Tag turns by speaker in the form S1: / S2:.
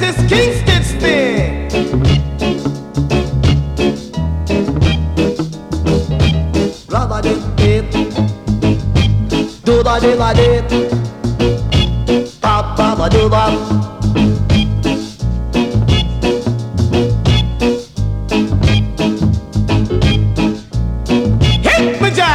S1: is Kingston's thing. Rubber dip dip, do da dip a dip, pop pop a do bop.